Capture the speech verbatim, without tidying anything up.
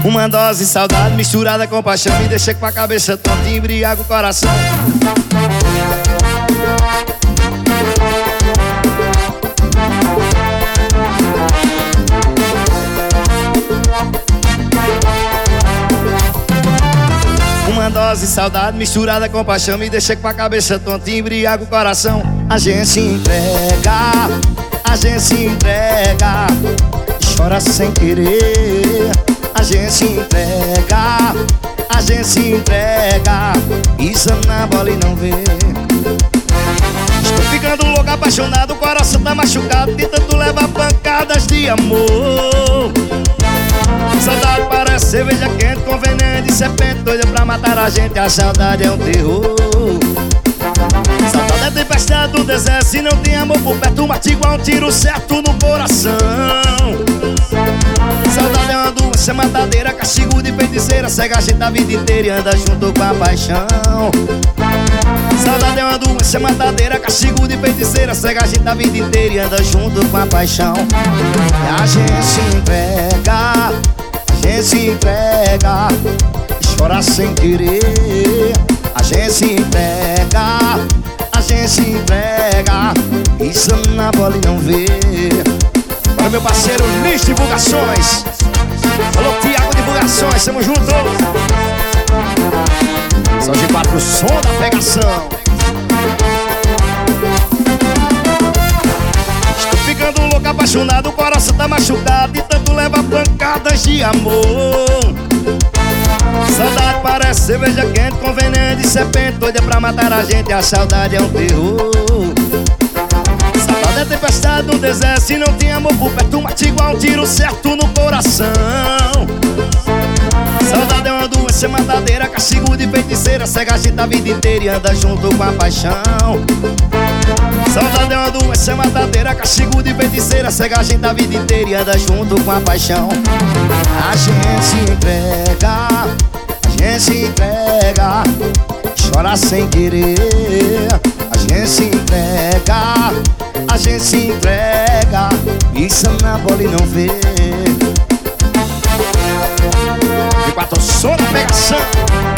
Uma dose de saudade misturada com paixão me deixa com a cabeça tonta e embriaga o coração. Uma dose de saudade misturada com paixão me deixa com a cabeça tonta e embriaga o coração. A gente se entrega, a gente se entrega, chora sem querer. A gente se entrega, a gente se entrega, pisa na bola e não vê. Estou ficando louco, apaixonado, o coração tá machucado de tanto levar pancadas de amor. Saudade parece cerveja quente com veneno de serpente, doida pra matar a gente, a saudade é um terror. Saudade é tempestade do deserto, se não tem amor por perto, mate igual um tiro certo no coração. Saudade é uma doença matadeira, castigo de feiticeira, cega a gente a vida inteira e anda junto com a paixão. Saudade é uma doença matadeira, castigo de feiticeira, cega a gente a vida inteira e anda junto com a paixão. E a gente se entrega, a gente se entrega, chora sem querer. A gente se entrega, a gente se entrega, pisa na bola e não vê. Para meu parceiro Nis Divulgações, alô Tiago Divulgações, tamo junto. São de quatro, o som da pegação. Estou ficando louco, apaixonado, o coração tá machucado e tanto leva pancadas de amor. Saudade parece cerveja quente com veneno de serpente, doida pra matar a gente, a saudade é um terror. Saudade é tempestade no deserto, se não tem amor por perto, mate igual um tiro certo no coração. Saudade é uma doença matadeira, castigo de feiticeira, cega a gente a vida inteira e anda junto com a paixão. Saudade é uma doença matadeira, castigo de feiticeira, cega a gente a vida inteira e anda junto com a paixão. A gente se entrega, a gente se entrega, chora sem querer. A gente se entrega, a gente se entrega, pisa na bola e não vê. De quatro, som da pegação.